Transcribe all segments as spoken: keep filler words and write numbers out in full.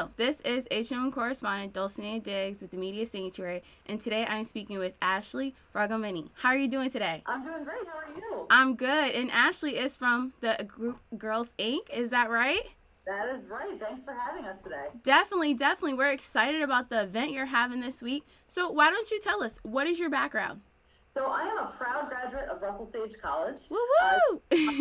Hello, this is H M correspondent Dulcinea Diggs with the Media Sanctuary, and today I'm speaking with Ashley Fragomeni. How are you doing today? I'm doing great. How are you? I'm good, and Ashley is from the group Girls Incorporated. Is that right? That is right. Thanks for having us today. Definitely, definitely. We're excited about the event you're having this week. So why don't you tell us, what is your background? So I am a proud graduate of Russell Sage College. Woo woo!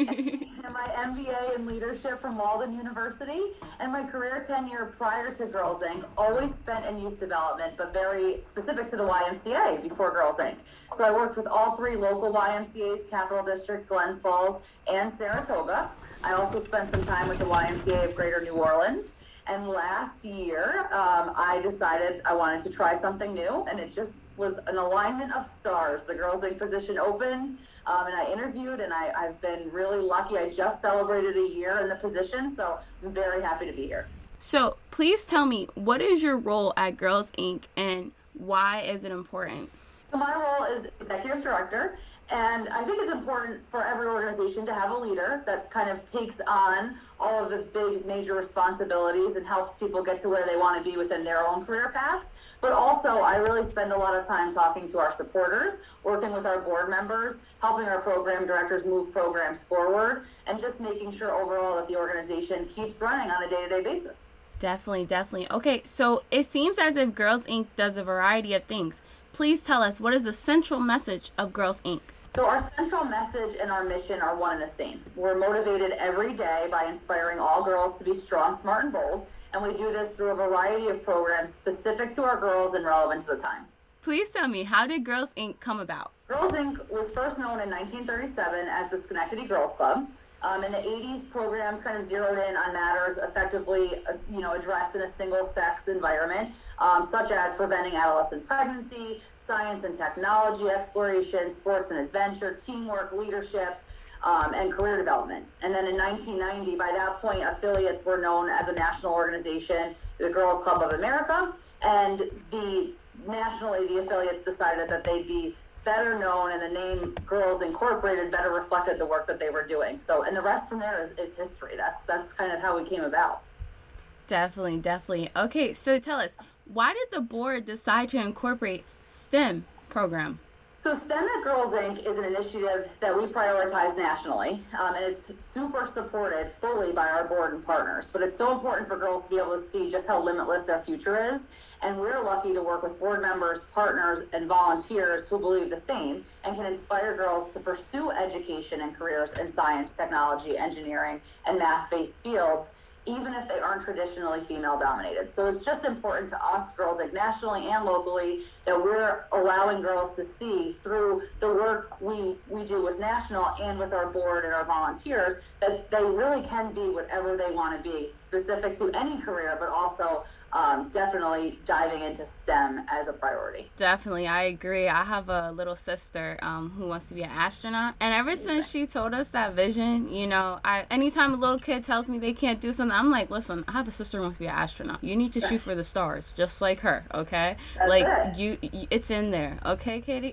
And my M B A in leadership from Walden University, and my career tenure prior to Girls Incorporated always spent in youth development, but very specific to the Y M C A before Girls Incorporated. So I worked with all three local Y M C As, Capital District, Glens Falls, and Saratoga. I also spent some time with the Y M C A of Greater New Orleans. And last year, um, I decided I wanted to try something new, and it just was an alignment of stars. The Girls Incorporated position opened, um, and I interviewed, and I, I've been really lucky. I just celebrated a year in the position, so I'm very happy to be here. So please tell me, what is your role at Girls Incorporated, and why is it important? So my role is executive director, and I think it's important for every organization to have a leader that kind of takes on all of the big major responsibilities and helps people get to where they want to be within their own career paths. But also, I really spend a lot of time talking to our supporters, working with our board members, helping our program directors move programs forward, and just making sure overall that the organization keeps running on a day-to-day basis. Definitely, definitely. Okay, so it seems as if Girls Incorporated does a variety of things. Please tell us, what is the central message of Girls Incorporated? So our central message and our mission are one and the same. We're motivated every day by inspiring all girls to be strong, smart, and bold. And we do this through a variety of programs specific to our girls and relevant to the times. Please tell me, how did Girls Incorporated come about? Girls Incorporated was first known in nineteen thirty-seven as the Schenectady Girls Club. Um, in the eighties, programs kind of zeroed in on matters effectively, uh, you know, addressed in a single-sex environment, um, such as preventing adolescent pregnancy, science and technology exploration, sports and adventure, teamwork, leadership, um, and career development. And then in nineteen ninety, by that point, affiliates were known as a national organization, the Girls Club of America, and the nationally, the affiliates decided that they'd be better known, and the name Girls Incorporated better reflected the work that they were doing. So, and the rest from there is, is history. That's that's kind of how we came about. Definitely, definitely. Okay, so tell us, why did the board decide to incorporate STEM program? So STEM at Girls Incorporated is an initiative that we prioritize nationally, um, and it's super supported fully by our board and partners. But it's so important for girls to be able to see just how limitless their future is. And we're lucky to work with board members, partners, and volunteers who believe the same and can inspire girls to pursue education and careers in science, technology, engineering, and math-based fields, even if they aren't traditionally female-dominated. So it's just important to us, Girls Incorporated, nationally and locally, that we're allowing girls to see through the work we, we do with national and with our board and our volunteers that they really can be whatever they want to be, specific to any career, but also um, definitely diving into STEM as a priority. Definitely, I agree. I have a little sister um, who wants to be an astronaut, and ever since she told us that vision, you know, I anytime a little kid tells me they can't do something, I'm like, listen, I have a sister who wants to be an astronaut. You need to shoot for the stars, just like her, okay? That's like it. you, you, it's in there, okay, Katie?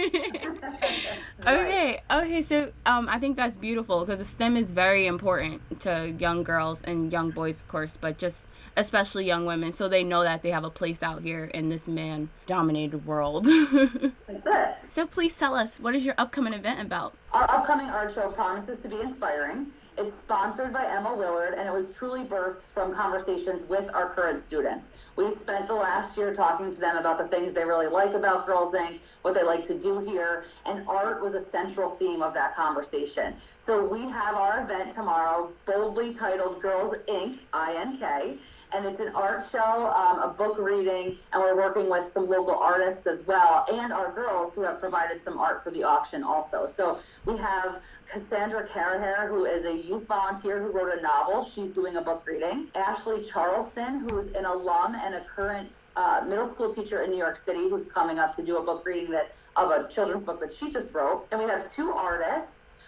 Right. okay, okay. So um, I think that's beautiful because STEM is very important to young girls and young boys, of course, but just especially young women, so they know that they have a place out here in this man-dominated world. That's it. So please tell us, what is your upcoming event about? Our upcoming art show promises to be inspiring. It's sponsored by Emma Willard, and it was truly birthed from conversations with our current students. We've spent the last year talking to them about the things they really like about Girls Incorporated, what they like to do here, and art was a central theme of that conversation. So we have our event tomorrow, boldly titled Girls Incorporated, I N K, and it's an art show, um, a book reading, and we're working with some local artists as well, and our girls who have provided some art for the auction also. So we have Cassandra Caraher, who is a youth volunteer who wrote a novel. She's doing a book reading. Ashley Charleston, who's an alum and a current uh, middle school teacher in New York City, who's coming up to do a book reading that of a children's book that she just wrote. And we have two artists.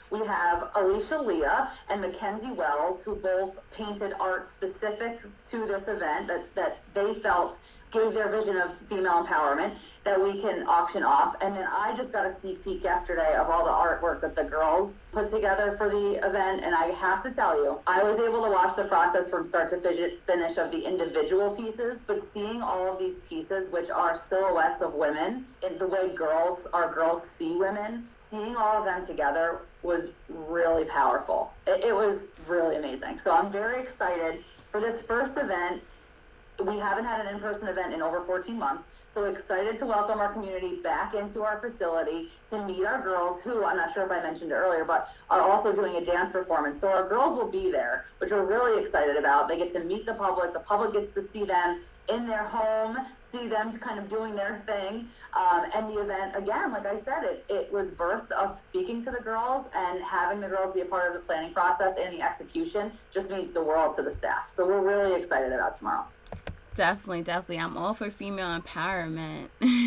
We have Alicia Leah and Mackenzie Wells, who both painted art specific to this event that, that they felt gave their vision of female empowerment that we can auction off. And then I just got a sneak peek yesterday of all the artwork that the girls put together for the event. And I have to tell you, I was able to watch the process from start to finish of the individual pieces, but seeing all of these pieces, which are silhouettes of women in the way girls, our girls see women, seeing all of them together was really powerful. It, it was really amazing. So I'm very excited for this first event. We haven't had an in-person event in over fourteen months, so excited to welcome our community back into our facility to meet our girls who, I'm not sure if I mentioned it earlier, but are also doing a dance performance. So our girls will be there, which we're really excited about. They get to meet the public. The public gets to see them in their home, see them kind of doing their thing. Um, and the event, again, like I said, it, it was birthed of speaking to the girls, and having the girls be a part of the planning process and the execution just means the world to the staff. So we're really excited about tomorrow. Definitely, definitely. I'm all for female empowerment.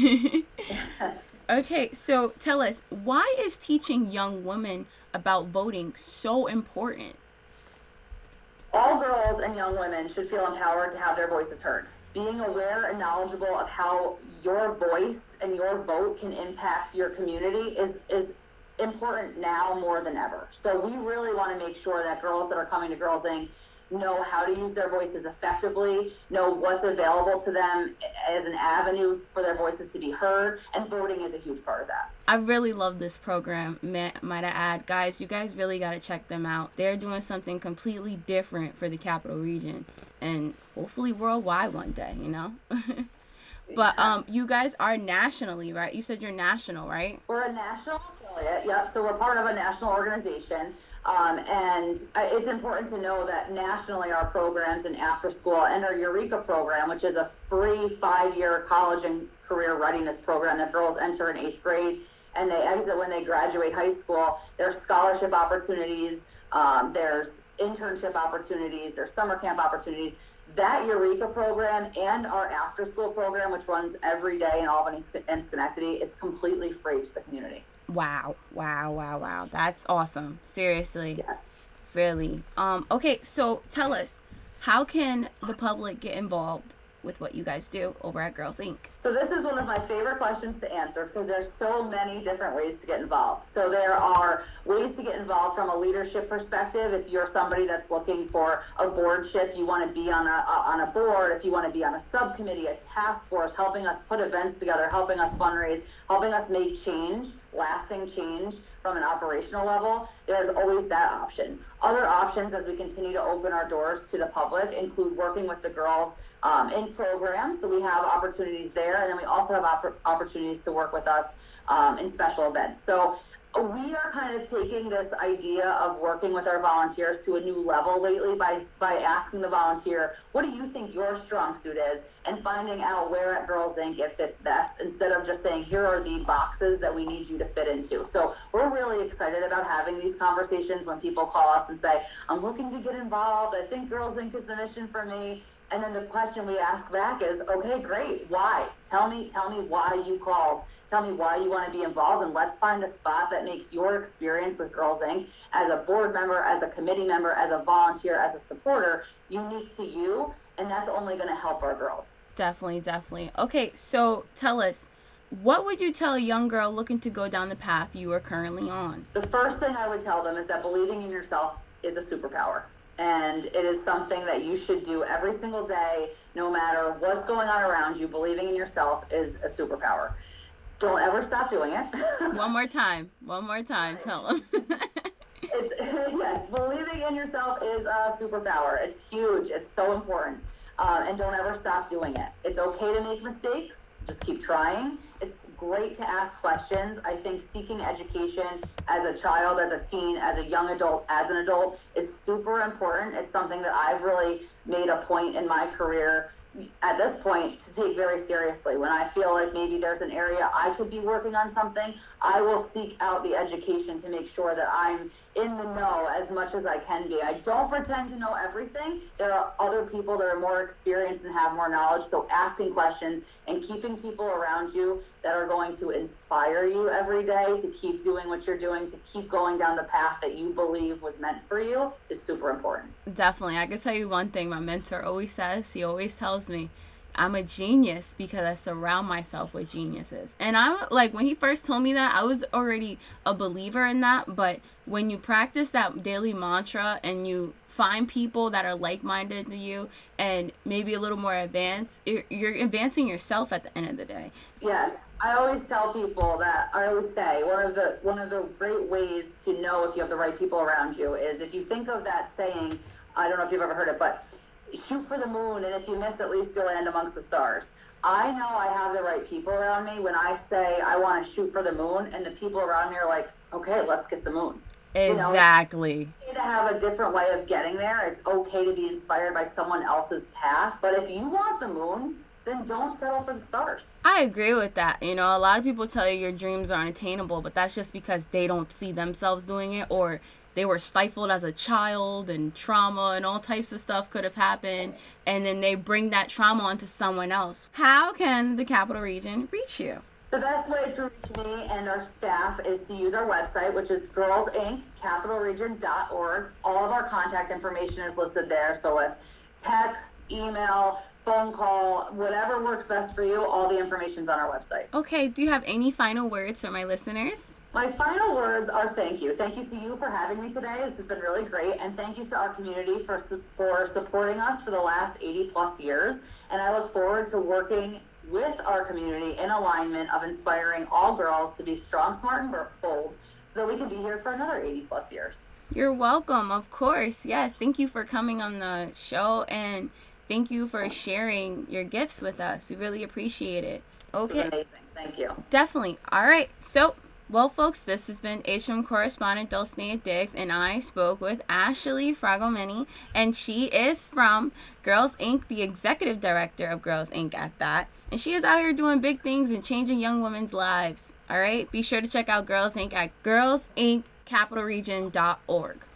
Yes. Okay, so tell us, why is teaching young women about voting so important? All girls and young women should feel empowered to have their voices heard. Being aware and knowledgeable of how your voice and your vote can impact your community is, is important now more than ever. So we really want to make sure that girls that are coming to Girls Incorporated know how to use their voices effectively, know what's available to them as an avenue for their voices to be heard, and voting is a huge part of that. I really love this program, might I add. Guys, you guys really got to check them out. They're doing something completely different for the Capital Region, and hopefully worldwide one day, you know? But um, you guys are nationally, right? You said you're national, right? We're a national affiliate, yep. So we're part of a national organization. Um, and it's important to know that nationally our programs in after school and our Eureka program, which is a free five-year college and career readiness program that girls enter in eighth grade and they exit when they graduate high school. There's scholarship opportunities, um, there's internship opportunities, there's summer camp opportunities. That Eureka program and our after school program, which runs every day in Albany and Schenectady, is completely free to the community. Wow, wow, wow, wow. That's awesome. Seriously. Yes. Really. Um, okay, so tell us, how can the public get involved with what you guys do over at Girls Incorporated? So this is one of my favorite questions to answer because there's so many different ways to get involved. So there are ways to get involved from a leadership perspective. If you're somebody that's looking for a boardship, you want to be on a on a board, if you want to be on a subcommittee, a task force, helping us put events together, helping us fundraise, helping us make change, lasting change from an operational level, there's always that option. Other options as we continue to open our doors to the public include working with the girls um, in programs. So we have opportunities there, and then we also have opp- opportunities to work with us um, in special events. So we are kind of taking this idea of working with our volunteers to a new level lately by by asking the volunteer, what do you think your strong suit is? And finding out where at Girls Incorporated it fits best, instead of just saying, here are the boxes that we need you to fit into. So we're really excited about having these conversations when people call us and say, I'm looking to get involved. I think Girls Incorporated is the mission for me. And then the question we ask back is, okay, great. Why? Tell me, tell me why you called. Tell me why you want to be involved, and let's find a spot that makes your experience with Girls Incorporated as a board member, as a committee member, as a volunteer, as a supporter, unique to you. And that's only going to help our girls. Definitely, definitely. Okay, so tell us, what would you tell a young girl looking to go down the path you are currently on? The first thing I would tell them is that believing in yourself is a superpower. And it is something that you should do every single day, no matter what's going on around you. Believing in yourself is a superpower. Don't ever stop doing it. One more time. One more time. Tell them. It's, yes, believing in yourself is a superpower. It's huge. It's so important. Uh, and don't ever stop doing it. It's okay to make mistakes. Just keep trying. It's great to ask questions. I think seeking education as a child, as a teen, as a young adult, as an adult is super important. It's something that I've really made a point in my career at this point to take very seriously. When I feel like maybe there's an area I could be working on something, I will seek out the education to make sure that I'm in the know as much as I can be. I don't pretend to know everything. There are other people that are more experienced and have more knowledge. So asking questions and keeping people around you that are going to inspire you every day to keep doing what you're doing, to keep going down the path that you believe was meant for you is super important. Definitely. I can tell you one thing my mentor always says. He always tells me, I'm a genius because I surround myself with geniuses. And I'm like, when he first told me that, I was already a believer in that. But when you practice that daily mantra and you find people that are like-minded to you and maybe a little more advanced, you're, you're advancing yourself at the end of the day. Yes. I always tell people that, I always say, one of the one of the great ways to know if you have the right people around you is if you think of that saying, I don't know if you've ever heard it, but shoot for the moon, and if you miss, at least you'll land amongst the stars. I know I have the right people around me when I say I want to shoot for the moon, and the people around me are like, okay, let's get the moon. Exactly. You know, it's okay to have a different way of getting there. It's okay to be inspired by someone else's path. But if you want the moon, then don't settle for the stars. I agree with that. You know, a lot of people tell you your dreams are unattainable, but that's just because they don't see themselves doing it, or they were stifled as a child and trauma and all types of stuff could have happened. And then they bring that trauma onto someone else. How can the Capital Region reach you? The best way to reach me and our staff is to use our website, which is girls inc capital region dot org. All of our contact information is listed there. So if text, email, phone call, whatever works best for you, all the information's on our website. Okay, do you have any final words for my listeners? My final words are thank you. Thank you to you for having me today. This has been really great. And thank you to our community for for supporting us for the last eighty plus years. And I look forward to working with our community in alignment of inspiring all girls to be strong, smart, and bold so that we can be here for another eighty plus years. You're welcome, of course. Yes, thank you for coming on the show, and thank you for sharing your gifts with us. We really appreciate it. Okay. This is amazing. Thank you. Definitely. All right. So, well, folks, this has been H M correspondent Dulcinea Diggs, and I spoke with Ashley Fragomeni, and she is from Girls Incorporated, the executive director of Girls Incorporated at that. And she is out here doing big things and changing young women's lives. All right? Be sure to check out Girls Incorporated at girls inc capital region dot org.